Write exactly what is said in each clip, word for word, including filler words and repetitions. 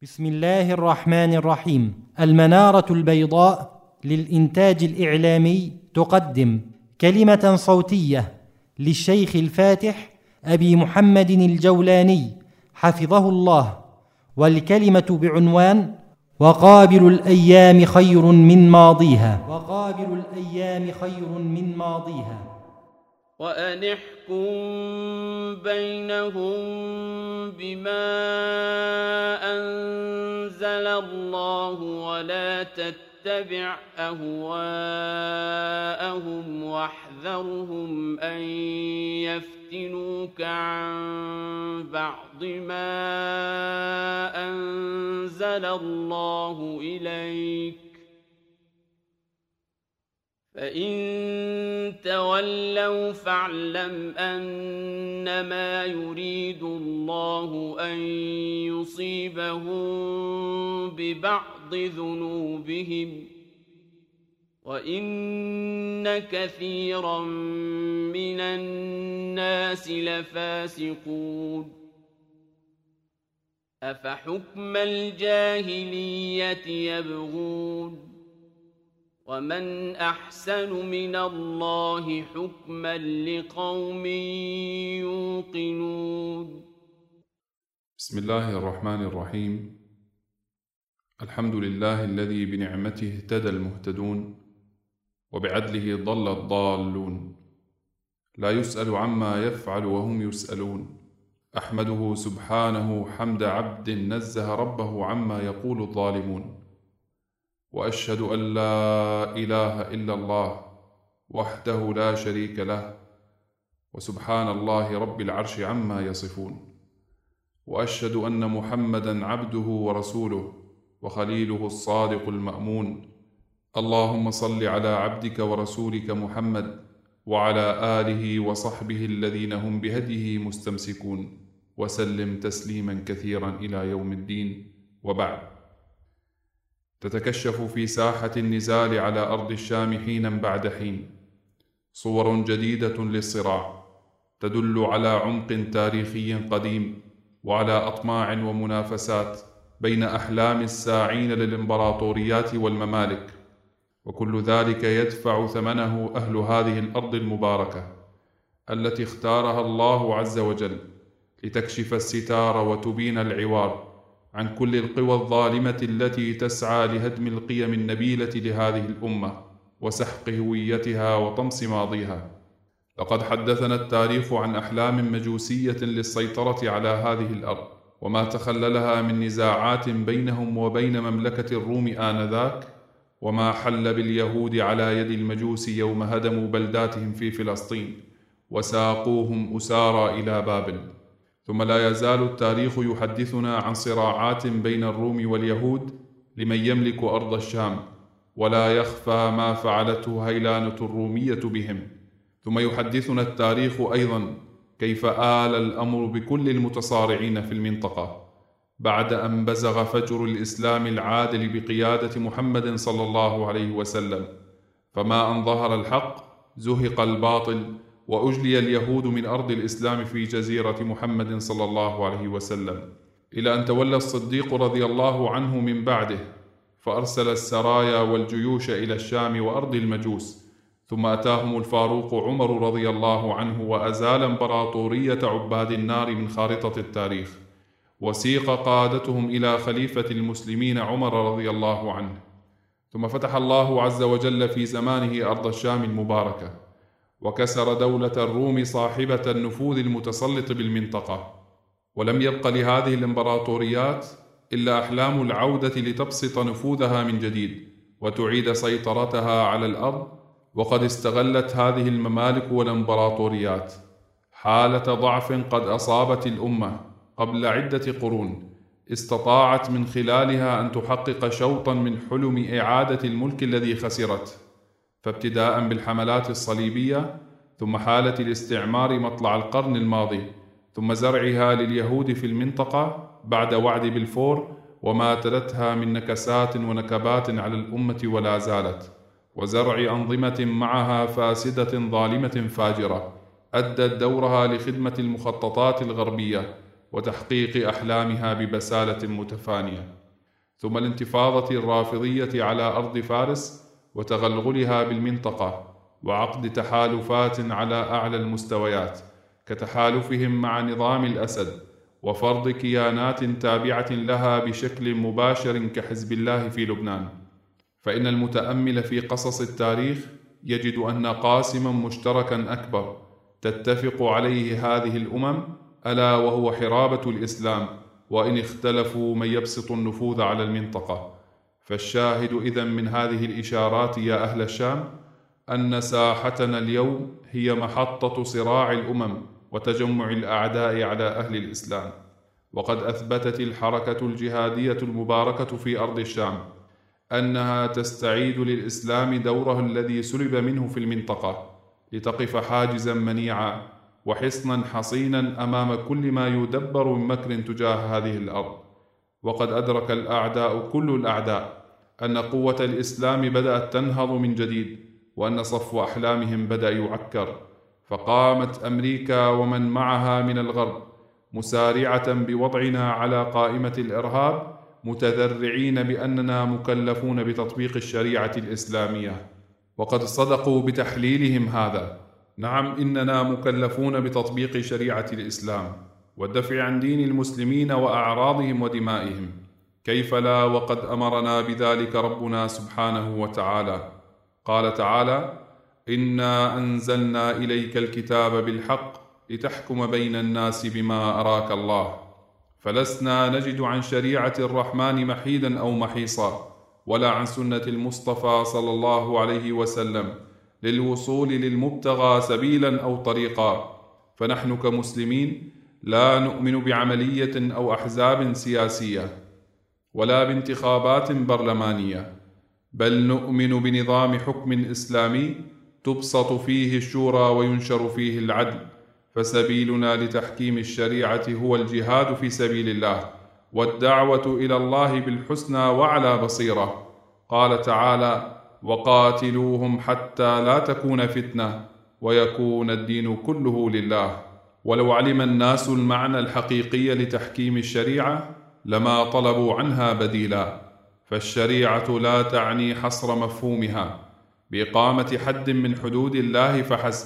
بسم الله الرحمن الرحيم. المنارة البيضاء للإنتاج الإعلامي تقدم كلمة صوتية للشيخ الفاتح أبي محمد الجولاني حفظه الله، والكلمة بعنوان وقابل الأيام خير من ماضيها. وقابل الأيام خير من ماضيها. وأن احكم بينهم بما أنزل الله ولا تتبع أهواءهم واحذرهم أن يفتنوك عن بعض ما أنزل الله إليك، فإن تولوا فاعلم أنما يريد الله أن يصيبهم ببعض ذنوبهم، وإن كثيرا من الناس لفاسقون. أفحكم الجاهلية يبغون ومن أحسن من الله حكما لقوم يوقنون. بسم الله الرحمن الرحيم. الحمد لله الذي بنعمته اهتدى المهتدون وبعدله ضل الضالون، لا يسأل عما يفعل وهم يسألون. أحمده سبحانه حمد عبد نزه ربه عما يقول الظالمون، وأشهد أن لا إله إلا الله وحده لا شريك له، وسبحان الله رب العرش عما يصفون. وأشهد أن محمدًا عبده ورسوله وخليله الصادق المأمون. اللهم صل على عبدك ورسولك محمد وعلى آله وصحبه الذين هم بهديه مستمسكون، وسلم تسليمًا كثيرًا إلى يوم الدين. وبعد، تتكشف في ساحة النزال على أرض الشام حينا بعد حين صور جديدة للصراع تدل على عمق تاريخي قديم وعلى أطماع ومنافسات بين أحلام الساعين للإمبراطوريات والممالك، وكل ذلك يدفع ثمنه أهل هذه الأرض المباركة التي اختارها الله عز وجل لتكشف الستار وتبين العوار عن كل القوى الظالمة التي تسعى لهدم القيم النبيلة لهذه الأمة وسحق هويتها وطمس ماضيها. لقد حدثنا التاريخ عن أحلام مجوسية للسيطرة على هذه الأرض وما تخللها من نزاعات بينهم وبين مملكة الروم آنذاك، وما حل باليهود على يد المجوس يوم هدموا بلداتهم في فلسطين وساقوهم أسارى إلى بابل. ثم لا يزال التاريخ يحدثنا عن صراعات بين الروم واليهود لمن يملك أرض الشام، ولا يخفى ما فعلته هيلانة الرومية بهم. ثم يحدثنا التاريخ أيضا كيف آل الأمر بكل المتصارعين في المنطقة بعد أن بزغ فجر الإسلام العادل بقيادة محمد صلى الله عليه وسلم، فما أن ظهر الحق زهق الباطل وأجلي اليهود من أرض الإسلام في جزيرة محمد صلى الله عليه وسلم، إلى أن تولى الصديق رضي الله عنه من بعده فأرسل السرايا والجيوش إلى الشام وأرض المجوس، ثم أتاهم الفاروق عمر رضي الله عنه وأزال إمبراطورية عباد النار من خارطة التاريخ، وسيق قادتهم إلى خليفة المسلمين عمر رضي الله عنه. ثم فتح الله عز وجل في زمانه أرض الشام المباركة، وكسر دولة الروم صاحبة النفوذ المتسلط بالمنطقة، ولم يبق لهذه الإمبراطوريات إلا أحلام العودة لتبسط نفوذها من جديد وتعيد سيطرتها على الأرض. وقد استغلت هذه الممالك والإمبراطوريات حالة ضعف قد أصابت الأمة قبل عدة قرون، استطاعت من خلالها أن تحقق شوطا من حلم إعادة الملك الذي خسرته، فابتداء بالحملات الصليبية، ثم حالة الاستعمار مطلع القرن الماضي، ثم زرعها لليهود في المنطقة بعد وعد بلفور وما تلتها من نكسات ونكبات على الأمة ولا زالت، وزرع أنظمة معها فاسدة ظالمة فاجرة أدت دورها لخدمة المخططات الغربية وتحقيق أحلامها ببسالة متفانية. ثم الانتفاضة الرافضية على أرض فارس وتغلغلها بالمنطقة، وعقد تحالفات على أعلى المستويات كتحالفهم مع نظام الأسد، وفرض كيانات تابعة لها بشكل مباشر كحزب الله في لبنان. فإن المتأمل في قصص التاريخ يجد أن قاسما مشتركا أكبر تتفق عليه هذه الأمم، ألا وهو حرابة الإسلام، وإن اختلفوا من يبسط النفوذ على المنطقة. فالشاهد إذن من هذه الإشارات يا أهل الشام أن ساحتنا اليوم هي محطة صراع الأمم وتجمع الأعداء على أهل الإسلام. وقد أثبتت الحركة الجهادية المباركة في أرض الشام أنها تستعيد للإسلام دوره الذي سلب منه في المنطقة، لتقف حاجزا منيعا وحصنا حصينا أمام كل ما يدبر من مكر تجاه هذه الأرض. وقد أدرك الأعداء كل الأعداء أن قوة الإسلام بدأت تنهض من جديد، وأن صفو أحلامهم بدأ يعكر. فقامت أمريكا ومن معها من الغرب مسارعة بوضعنا على قائمة الإرهاب، متذرعين بأننا مكلفون بتطبيق الشريعة الإسلامية. وقد صدقوا بتحليلهم هذا. نعم، إننا مكلفون بتطبيق شريعة الإسلام والدفع عن دين المسلمين وأعراضهم ودمائهم. كيف لا، وقد أمرنا بذلك ربنا سبحانه وتعالى. قال تعالى: إنا أنزلنا إليك الكتاب بالحق لتحكم بين الناس بما أراك الله. فلسنا نجد عن شريعة الرحمن محيدا أو محيصا، ولا عن سنة المصطفى صلى الله عليه وسلم للوصول للمبتغى سبيلا أو طريقا. فنحن كمسلمين لا نؤمن بعملية أو أحزاب سياسية ولا بانتخابات برلمانية، بل نؤمن بنظام حكم إسلامي تبسط فيه الشورى وينشر فيه العدل. فسبيلنا لتحكيم الشريعة هو الجهاد في سبيل الله والدعوة إلى الله بالحسنى وعلى بصيرة. قال تعالى: وقاتلوهم حتى لا تكون فتنة ويكون الدين كله لله. ولو علم الناس المعنى الحقيقي لتحكيم الشريعة لما طلبوا عنها بديلا. فالشريعة لا تعني حصر مفهومها بإقامة حد من حدود الله فحسب،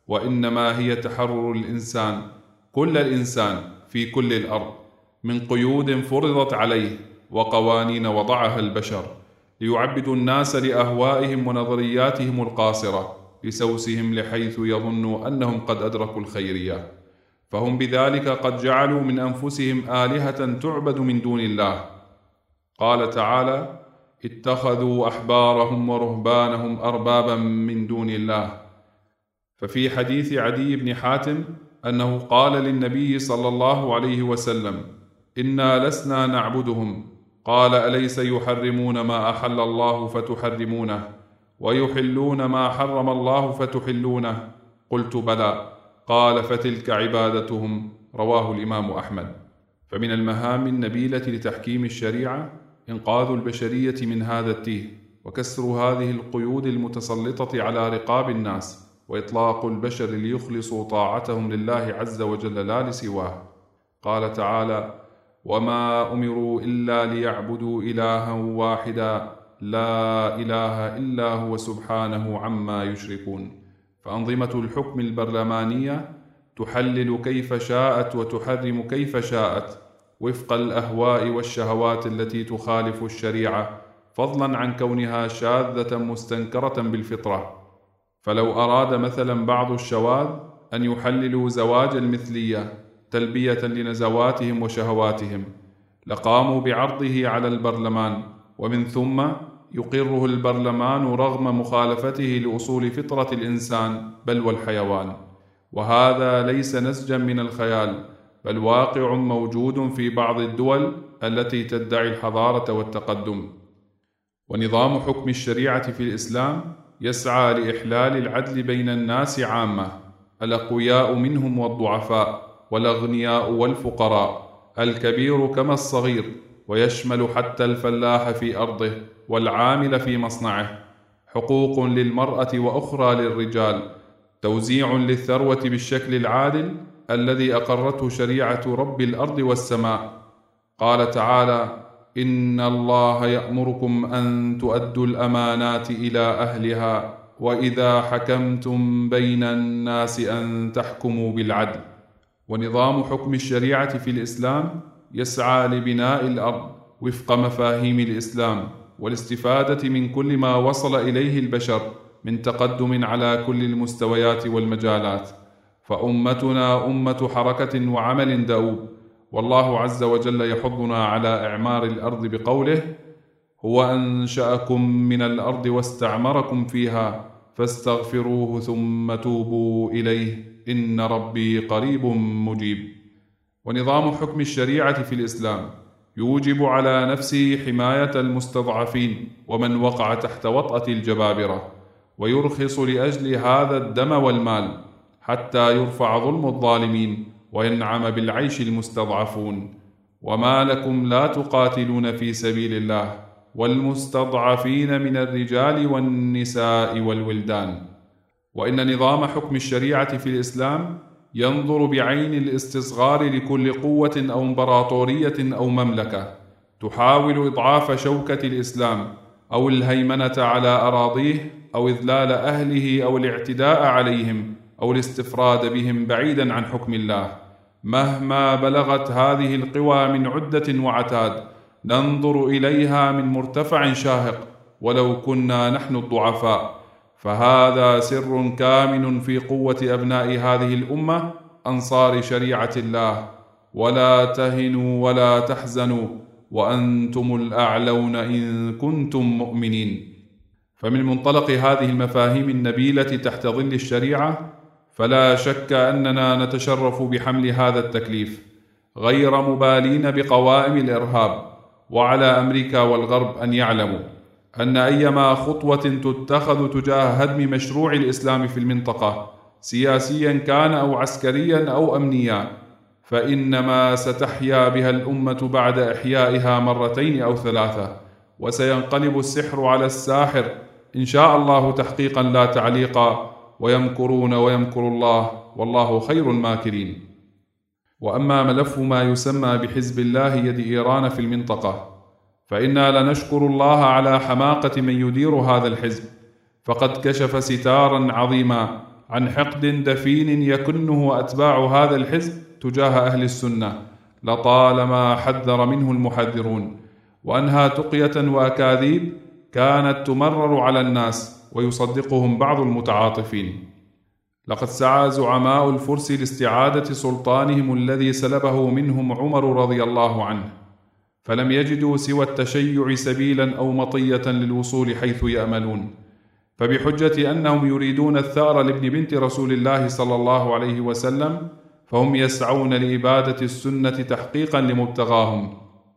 وإنما هي تحرر الإنسان، كل الإنسان في كل الأرض، من قيود فرضت عليه وقوانين وضعها البشر ليعبدوا الناس لأهوائهم ونظرياتهم القاصرة لسوسهم، لحيث يظنوا أنهم قد أدركوا الخيرية. فهم بذلك قد جعلوا من أنفسهم آلهة تعبد من دون الله. قال تعالى: اتخذوا أحبارهم ورهبانهم أربابا من دون الله. ففي حديث عدي بن حاتم أنه قال للنبي صلى الله عليه وسلم: إنا لسنا نعبدهم. قال: أليس يحرمون ما أحل الله فتحرمونه ويحلون ما حرم الله فتحلونه؟ قلت: بلى. قال: فتلك عبادتهم. رواه الإمام أحمد. فمن المهام النبيلة لتحكيم الشريعة إنقاذ البشرية من هذا التيه، وكسر هذه القيود المتسلطة على رقاب الناس، وإطلاق البشر ليخلصوا طاعتهم لله عز وجل لا لسواه. قال تعالى: وما أمروا إلا ليعبدوا إلها واحدا لا إله إلا هو سبحانه عما يشركون. فأنظمة الحكم البرلمانية تحلل كيف شاءت وتحرم كيف شاءت وفق الأهواء والشهوات التي تخالف الشريعة، فضلا عن كونها شاذة مستنكرة بالفطرة. فلو أراد مثلا بعض الشواذ أن يحللوا زواج المثلية تلبية لنزواتهم وشهواتهم لقاموا بعرضه على البرلمان، ومن ثم يقره البرلمان رغم مخالفته لأصول فطرة الإنسان بل والحيوان. وهذا ليس نسجا من الخيال، بل واقع موجود في بعض الدول التي تدعي الحضارة والتقدم. ونظام حكم الشريعة في الإسلام يسعى لإحلال العدل بين الناس عامة، الأقوياء منهم والضعفاء، والأغنياء والفقراء، الكبير كما الصغير، ويشمل حتى الفلاح في أرضه والعامل في مصنعه. حقوق للمرأة وأخرى للرجال، توزيع للثروة بالشكل العادل، الذي أقرته شريعة رب الأرض والسماء. قال تعالى: إن الله يأمركم أن تؤدوا الأمانات إلى أهلها وإذا حكمتم بين الناس أن تحكموا بالعدل. ونظام حكم الشريعة في الإسلام يسعى لبناء الأرض وفق مفاهيم الإسلام والاستفادة من كل ما وصل إليه البشر من تقدم على كل المستويات والمجالات، فأمتنا أمة حركة وعمل دؤوب، والله عز وجل يحضنا على إعمار الأرض بقوله: هو أنشأكم من الأرض واستعمركم فيها فاستغفروه ثم توبوا إليه إن ربي قريب مجيب. ونظام حكم الشريعة في الإسلام يوجب على نفسه حماية المستضعفين ومن وقع تحت وطأة الجبابرة، ويرخص لأجل هذا الدم والمال حتى يرفع ظلم الظالمين وينعم بالعيش المستضعفون. وما لكم لا تقاتلون في سبيل الله والمستضعفين من الرجال والنساء والولدان. وإن نظام حكم الشريعة في الإسلام ينظر بعين الاستصغار لكل قوة أو إمبراطورية أو مملكة تحاول إضعاف شوكة الإسلام أو الهيمنة على أراضيه أو إذلال أهله أو الاعتداء عليهم أو الاستفراد بهم بعيدا عن حكم الله. مهما بلغت هذه القوى من عدة وعتاد ننظر إليها من مرتفع شاهق ولو كنا نحن الضعفاء، فهذا سر كامن في قوة أبناء هذه الأمة أنصار شريعة الله. ولا تهنوا ولا تحزنوا وأنتم الأعلون إن كنتم مؤمنين. فمن منطلق هذه المفاهيم النبيلة تحت ظل الشريعة فلا شك أننا نتشرف بحمل هذا التكليف، غير مبالين بقوائم الإرهاب. وعلى أمريكا والغرب أن يعلموا أن أيما خطوة تتخذ تجاه هدم مشروع الإسلام في المنطقة سياسيا كان أو عسكريا أو أمنيا فإنما ستحيا بها الأمة بعد إحيائها مرتين أو ثلاثة، وسينقلب السحر على الساحر إن شاء الله تحقيقا لا تعليقا، ويمكرون ويمكر الله والله خير الماكرين. وأما ملف ما يسمى بحزب الله يد إيران في المنطقة فإنا لنشكر الله على حماقة من يدير هذا الحزب، فقد كشف ستارا عظيما عن حقد دفين يكنه أتباع هذا الحزب تجاه أهل السنة لطالما حذر منه المحذرون، وأنها تقية وأكاذيب كانت تمرر على الناس ويصدقهم بعض المتعاطفين. لقد سعى زعماء الفرس لاستعادة سلطانهم الذي سلبه منهم عمر رضي الله عنه، فلم يجدوا سوى التشيع سبيلا أو مطية للوصول حيث يأملون، فبحجة أنهم يريدون الثأر لابن بنت رسول الله صلى الله عليه وسلم فهم يسعون لإبادة السنة تحقيقا لمبتغاهم،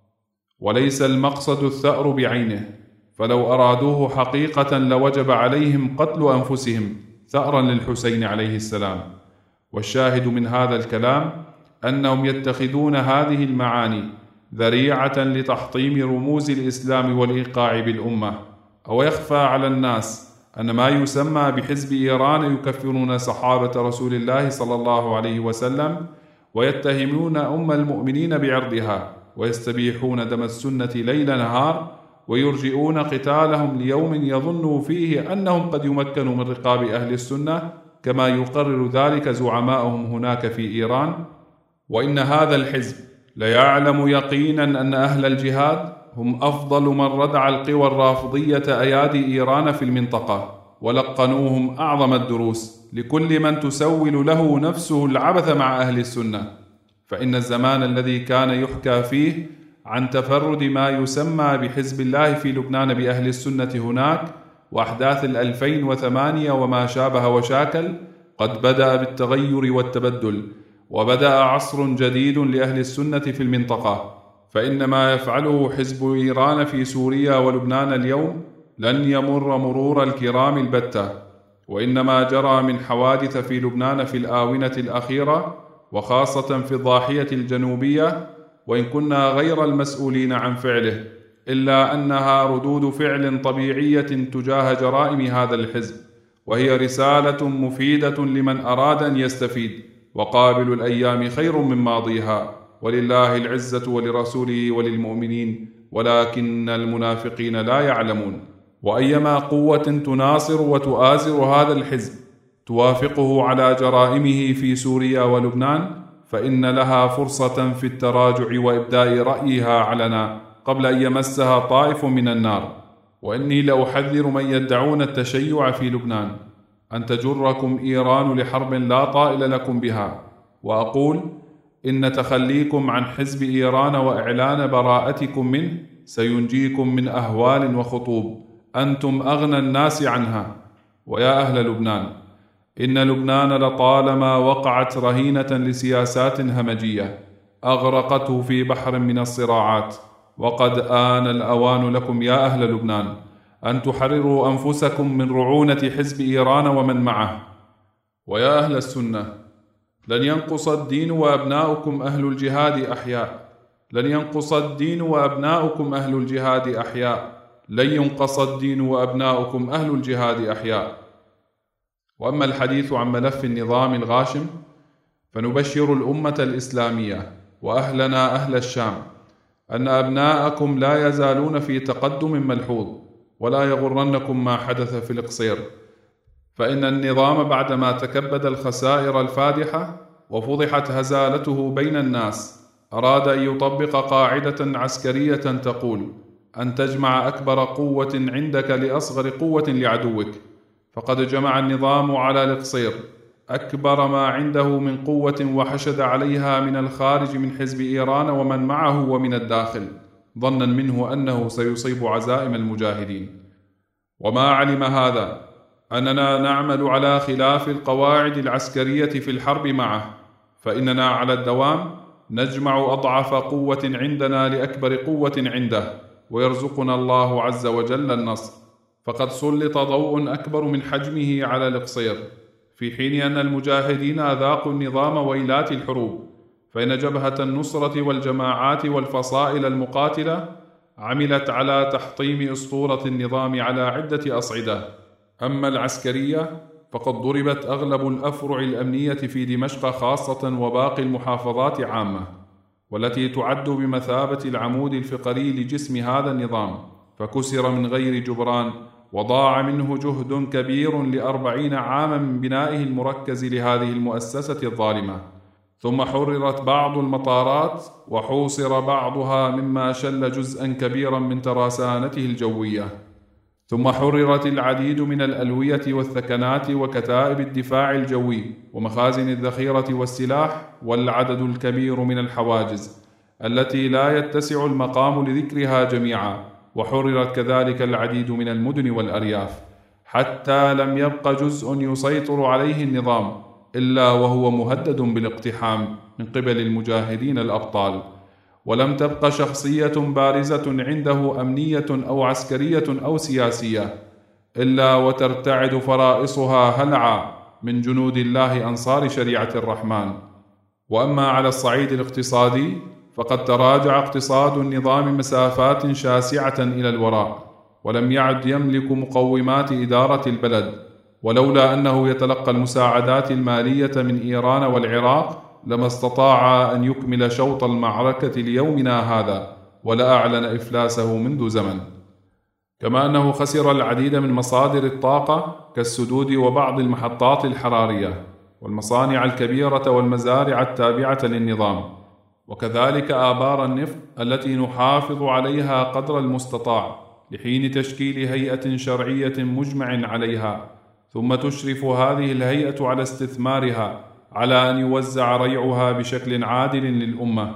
وليس المقصد الثأر بعينه، فلو أرادوه حقيقة لوجب عليهم قتل أنفسهم ثأرا للحسين عليه السلام. والشاهد من هذا الكلام أنهم يتخذون هذه المعاني ذريعة لتحطيم رموز الإسلام والإيقاع بالأمة. أو يخفى على الناس أن ما يسمى بحزب إيران يكفرون صحابة رسول الله صلى الله عليه وسلم ويتهمون أم المؤمنين بعرضها ويستبيحون دم السنة ليل نهار، ويرجئون قتالهم ليوم يظنوا فيه أنهم قد يمكنوا من رقاب أهل السنة كما يقرر ذلك زعماؤهم هناك في إيران. وإن هذا الحزب ليعلم يقينا أن أهل الجهاد هم أفضل من ردع القوى الرافضية أيادي إيران في المنطقة، ولقنوهم أعظم الدروس لكل من تسول له نفسه العبث مع أهل السنة. فإن الزمان الذي كان يحكى فيه عن تفرد ما يسمى بحزب الله في لبنان بأهل السنة هناك وأحداث الألفين وثمانية وما شابه وشاكل قد بدأ بالتغير والتبدل، وبدأ عصر جديد لأهل السنة في المنطقة. فإن ما يفعله حزب إيران في سوريا ولبنان اليوم لن يمر مرور الكرام البتة، وإنما جرى من حوادث في لبنان في الآونة الأخيرة وخاصة في الضاحية الجنوبية، وإن كنا غير المسؤولين عن فعله إلا أنها ردود فعل طبيعية تجاه جرائم هذا الحزب، وهي رسالة مفيدة لمن أراد أن يستفيد وقابل الأيام خير من ماضيها، ولله العزة ولرسوله وللمؤمنين ولكن المنافقين لا يعلمون. وأيما قوة تناصر وتؤازر هذا الحزب توافقه على جرائمه في سوريا ولبنان فإن لها فرصة في التراجع وإبداء رأيها علنا قبل أن يمسها طائف من النار. وإني لأحذر من يدعون التشيع في لبنان أن تجركم إيران لحرب لا طائل لكم بها، وأقول إن تخليكم عن حزب إيران وإعلان براءتكم منه سينجيكم من أهوال وخطوب أنتم أغنى الناس عنها. ويا أهل لبنان، إن لبنان لطالما وقعت رهينة لسياسات همجية أغرقته في بحر من الصراعات، وقد آن الأوان لكم يا أهل لبنان أن تحرروا أنفسكم من رعونة حزب إيران ومن معه. ويا أهل السنة، لن ينقص الدين وأبناؤكم أهل الجهاد أحياء، لن ينقص الدين وأبناؤكم أهل الجهاد أحياء، لن ينقص الدين وأبناؤكم أهل الجهاد أحياء. وأما الحديث عن ملف النظام الغاشم فنبشر الأمة الإسلامية وأهلنا أهل الشام أن أبناءكم لا يزالون في تقدم ملحوظ، ولا يغرنكم ما حدث في القصير، فإن النظام بعدما تكبد الخسائر الفادحة وفضحت هزالته بين الناس أراد أن يطبق قاعدة عسكرية تقول أن تجمع أكبر قوة عندك لأصغر قوة لعدوك، فقد جمع النظام على القصير أكبر ما عنده من قوة وحشد عليها من الخارج من حزب إيران ومن معه ومن الداخل، ظنا منه أنه سيصيب عزائم المجاهدين. وما علم هذا أننا نعمل على خلاف القواعد العسكرية في الحرب معه، فإننا على الدوام نجمع أضعف قوة عندنا لأكبر قوة عنده، ويرزقنا الله عز وجل النصر، فقد سلط ضوء أكبر من حجمه على القصير، في حين أن المجاهدين ذاقوا النظام ويلات الحروب، فإن جبهة النصرة والجماعات والفصائل المقاتلة عملت على تحطيم أسطورة النظام على عدة أصعدة. أما العسكرية فقد ضربت أغلب الأفرع الأمنية في دمشق خاصة وباقي المحافظات عامة، والتي تعد بمثابة العمود الفقري لجسم هذا النظام، فكسر من غير جبران، وضاع منه جهد كبير لأربعين عاما من بنائه المركز لهذه المؤسسة الظالمة. ثم حررت بعض المطارات وحوصر بعضها مما شل جزءا كبيرا من ترسانته الجوية، ثم حررت العديد من الألوية والثكنات وكتائب الدفاع الجوي ومخازن الذخيرة والسلاح والعدد الكبير من الحواجز التي لا يتسع المقام لذكرها جميعا، وحررت كذلك العديد من المدن والأرياف، حتى لم يبق جزء يسيطر عليه النظام إلا وهو مهدد بالاقتحام من قبل المجاهدين الأبطال، ولم تبق شخصية بارزة عنده أمنية أو عسكرية أو سياسية إلا وترتعد فرائصها هلعا من جنود الله أنصار شريعة الرحمن. وأما على الصعيد الاقتصادي فقد تراجع اقتصاد النظام مسافات شاسعة إلى الوراء، ولم يعد يملك مقومات إدارة البلد، ولولا أنه يتلقى المساعدات المالية من إيران والعراق لما استطاع أن يكمل شوط المعركة ليومنا هذا، ولا أعلن إفلاسه منذ زمن. كما أنه خسر العديد من مصادر الطاقة كالسدود وبعض المحطات الحرارية والمصانع الكبيرة والمزارع التابعة للنظام، وكذلك آبار النفط التي نحافظ عليها قدر المستطاع لحين تشكيل هيئة شرعية مجمع عليها، ثم تشرف هذه الهيئة على استثمارها على أن يوزع ريعها بشكل عادل للأمة،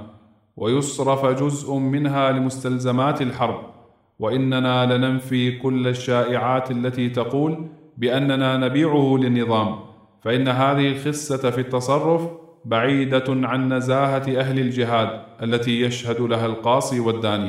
ويصرف جزء منها لمستلزمات الحرب. وإننا لننفي كل الشائعات التي تقول بأننا نبيعه للنظام، فإن هذه الخسة في التصرف بعيدة عن نزاهة أهل الجهاد التي يشهد لها القاصي والداني.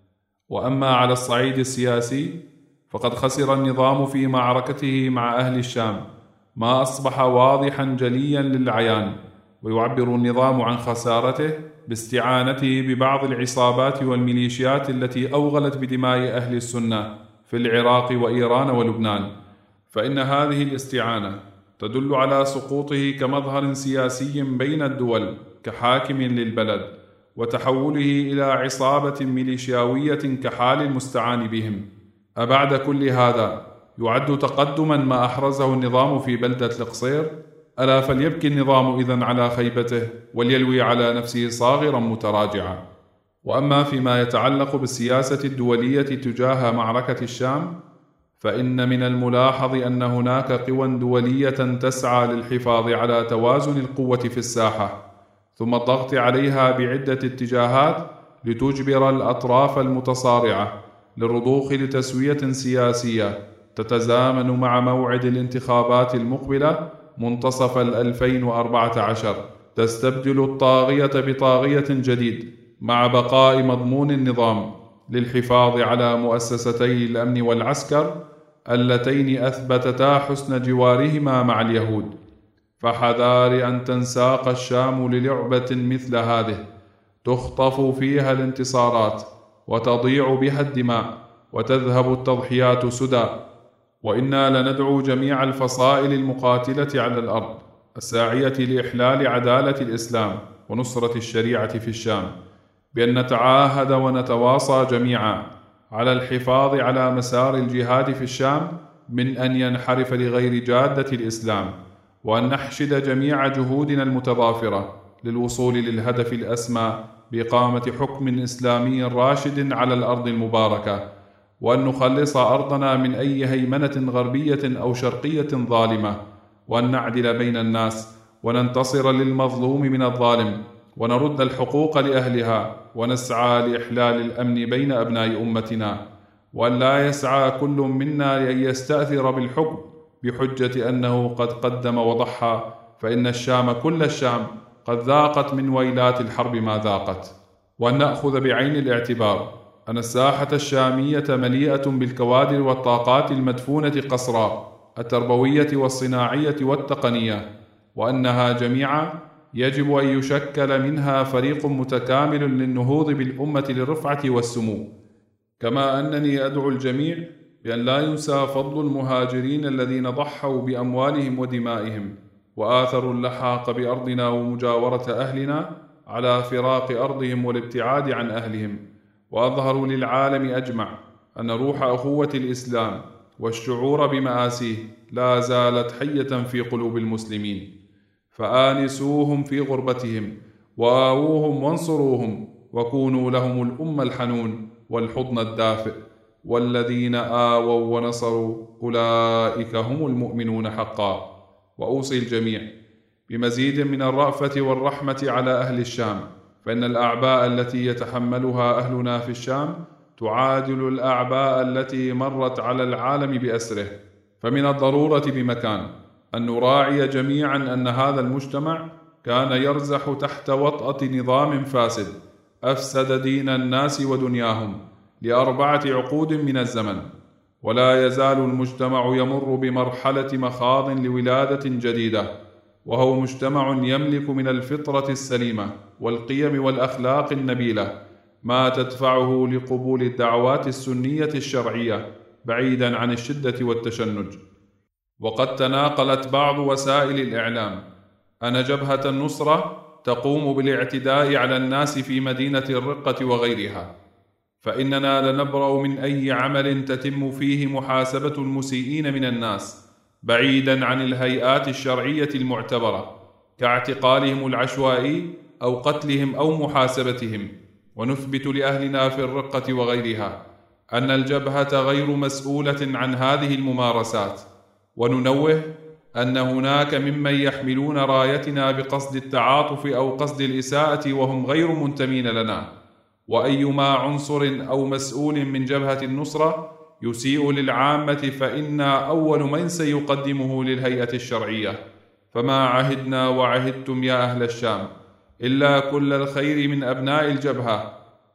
وأما على الصعيد السياسي فقد خسر النظام في معركته مع أهل الشام ما أصبح واضحا جليا للعيان، ويعبر النظام عن خسارته باستعانته ببعض العصابات والميليشيات التي أوغلت بدماء أهل السنة في العراق وإيران ولبنان، فإن هذه الاستعانة تدل على سقوطه كمظهر سياسي بين الدول كحاكم للبلد، وتحوله إلى عصابة ميليشياوية كحال المستعان بهم. أبعد كل هذا يعد تقدما ما أحرزه النظام في بلدة القصير؟ ألا فليبكي النظام إذن على خيبته، وليلوي على نفسه صاغرا متراجعا. وأما فيما يتعلق بالسياسة الدولية تجاه معركة الشام، فإن من الملاحظ أن هناك قوى دولية تسعى للحفاظ على توازن القوة في الساحة، ثم الضغط عليها بعدة اتجاهات لتجبر الأطراف المتصارعة للرضوخ لتسوية سياسية تتزامن مع موعد الانتخابات المقبلة منتصف الألفين وأربعة عشر، تستبدل الطاغية بطاغية جديد مع بقاء مضمون النظام للحفاظ على مؤسستي الأمن والعسكر اللتين أثبتتا حسن جوارهما مع اليهود. فحذار أن تنساق الشام للعبة مثل هذه تخطف فيها الانتصارات وتضيع بها الدماء وتذهب التضحيات سدى. وإنا لندعو جميع الفصائل المقاتلة على الأرض الساعية لإحلال عدالة الإسلام ونصرة الشريعة في الشام بأن نتعاهد ونتواصى جميعا على الحفاظ على مسار الجهاد في الشام من أن ينحرف لغير جادة الإسلام، وأن نحشد جميع جهودنا المتضافرة للوصول للهدف الأسمى بإقامة حكم إسلامي راشد على الأرض المباركة، وأن نخلص أرضنا من أي هيمنة غربية أو شرقية ظالمة، وأن نعدل بين الناس وننتصر للمظلوم من الظالم، ونرد الحقوق لأهلها، ونسعى لإحلال الأمن بين أبناء أمتنا، وأن لا يسعى كل منا لأن يستأثر بالحكم بحجة أنه قد قدم وضحى، فإن الشام كل الشام قد ذاقت من ويلات الحرب ما ذاقت. وأن نأخذ بعين الاعتبار أن الساحة الشامية مليئة بالكوادر والطاقات المدفونة قصرا التربوية والصناعية والتقنية، وأنها جميعا يجب أن يشكل منها فريق متكامل للنهوض بالأمة للرفعة والسمو. كما أنني أدعو الجميع بأن لا ينسى فضل المهاجرين الذين ضحوا بأموالهم ودمائهم وآثروا اللحاق بأرضنا ومجاورة أهلنا على فراق أرضهم والابتعاد عن أهلهم، وأظهروا للعالم أجمع أن روح أخوة الإسلام والشعور بمآسيه لا زالت حية في قلوب المسلمين. فآنسوهم في غربتهم، وآووهم وانصروهم، وكونوا لهم الأم الحنون والحضن الدافئ، والذين آووا ونصروا أولئك هم المؤمنون حقا. وأوصي الجميع بمزيد من الرأفة والرحمة على أهل الشام، فإن الأعباء التي يتحملها أهلنا في الشام تعادل الأعباء التي مرت على العالم بأسره. فمن الضرورة بمكان أن نراعي جميعا أن هذا المجتمع كان يرزح تحت وطأة نظام فاسد أفسد دين الناس ودنياهم لأربعة عقود من الزمن، ولا يزال المجتمع يمر بمرحلة مخاض لولادة جديدة، وهو مجتمع يملك من الفطرة السليمة والقيم والأخلاق النبيلة ما تدفعه لقبول الدعوات السنية الشرعية بعيدا عن الشدة والتشنج. وقد تناقلت بعض وسائل الإعلام أن جبهة النصرة تقوم بالاعتداء على الناس في مدينة الرقة وغيرها، فإننا لنبرأ من أي عمل تتم فيه محاسبة المسيئين من الناس بعيدا عن الهيئات الشرعية المعتبرة كاعتقالهم العشوائي أو قتلهم أو محاسبتهم، ونثبت لأهلنا في الرقة وغيرها أن الجبهة غير مسؤولة عن هذه الممارسات، وننوه أن هناك ممن يحملون رايتنا بقصد التعاطف أو قصد الإساءة وهم غير منتمين لنا، وأيما عنصر أو مسؤول من جبهة النصرة يسيء للعامة فإنا أول من سيقدمه للهيئة الشرعية. فما عهدنا وعهدتم يا أهل الشام إلا كل الخير من أبناء الجبهة،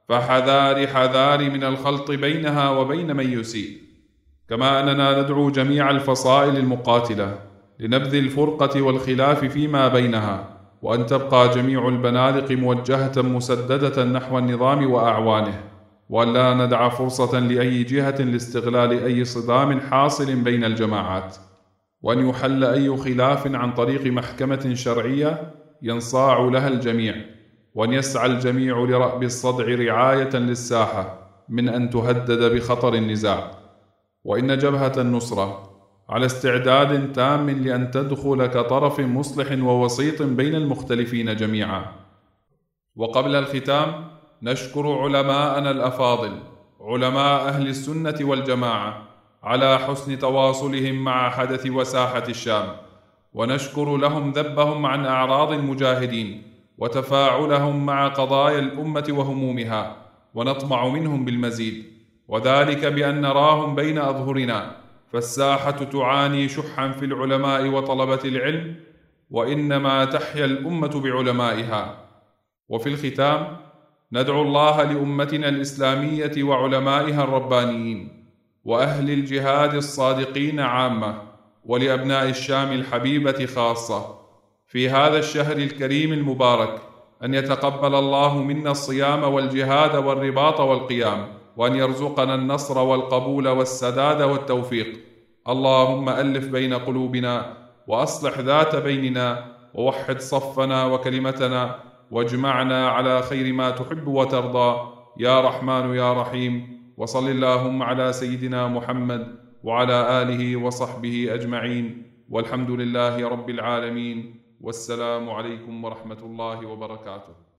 فحذار حذار من الخلط بينها وبين من يسيء. كما أننا ندعو جميع الفصائل المقاتلة لنبذ الفرقة والخلاف فيما بينها، وأن تبقى جميع البنادق موجهة مسددة نحو النظام وأعوانه، وأن لا ندع فرصة لأي جهة لاستغلال أي صدام حاصل بين الجماعات. وأن يحل أي خلاف عن طريق محكمة شرعية ينصاع لها الجميع، وأن يسعى الجميع لرأب الصدع رعاية للساحة من أن تهدد بخطر النزاع. وإن جبهة النصرة على استعداد تام لأن تدخل كطرف مصلح ووسيط بين المختلفين جميعا. وقبل الختام نشكر علماءنا الأفاضل، علماء أهل السنة والجماعة، على حسن تواصلهم مع حدث وساحة الشام، ونشكر لهم ذبهم عن أعراض المجاهدين وتفاعلهم مع قضايا الأمة وهمومها، ونطمع منهم بالمزيد، وذلك بأن نراهم بين أظهرنا، فالساحة تعاني شحا في العلماء وطلبة العلم، وإنما تحيا الأمة بعلمائها. وفي الختام ندعو الله لأمتنا الإسلامية وعلمائها الربانيين وأهل الجهاد الصادقين عامة، ولأبناء الشام الحبيبة خاصة، في هذا الشهر الكريم المبارك، أن يتقبل الله منا الصيام والجهاد والرباط والقيام، وأن يرزقنا النصر والقبول والسداد والتوفيق. اللهم ألف بين قلوبنا، وأصلح ذات بيننا، ووحد صفنا وكلمتنا، واجمعنا على خير ما تحب وترضى يا رحمن يا رحيم. وصل اللهم على سيدنا محمد وعلى آله وصحبه أجمعين، والحمد لله رب العالمين، والسلام عليكم ورحمة الله وبركاته.